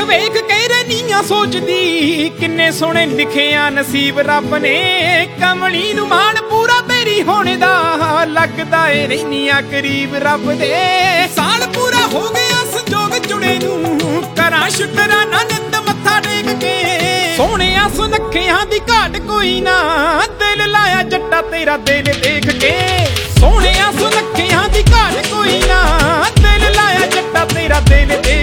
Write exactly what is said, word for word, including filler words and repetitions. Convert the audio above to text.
ਵੇਖ ਕੇ ਰਨੀਆਂ ਸੋਚਦੀ ਕਿੰਨੇ ਸੋਹਣੇ ਲਿਖਿਆ ਨਸੀਬ ਰੱਬ ਨੇ। ਕਮਲੀ ਨੂੰ ਮਾਣ ਪੂਰਾ ਤੇਰੀ ਹੋਣ ਦਾ ਲੱਗਦਾ ਏ ਰਹਿਨੀਆਂ ਕਰੀਬ ਰੱਬ ਦੇ। ਸਾਲ ਪੂਰਾ ਹੋ ਗਿਆ ਸੰਜੋਗ ਜੁੜੇ ਨੂੰ ਕਰਾਂ ਸ਼ੁਕਰਾਨਾ ਨਿੱਤ ਮੱਥਾ ਟੇਕ ਕੇ। ਸੋਹਣਿਆ ਸੁਨੱਖਿਆਂ ਦੀ ਘਾਟ ਕੋਈ ਨਾ ਦਿਲ ਲਾਇਆ ਜੱਟਾ ਤੇਰਾ ਦਿਲ ਦੇਖ ਕੇ। ਸੋਹਣਿਆ ਸੁਨੱਖਿਆਂ ਦੀ ਘਾਟ ਕੋਈ ਨਾ ਦਿਲ ਲਾਇਆ ਜੱਟਾ ਤੇਰਾ ਦਿਲ ਦੇਖ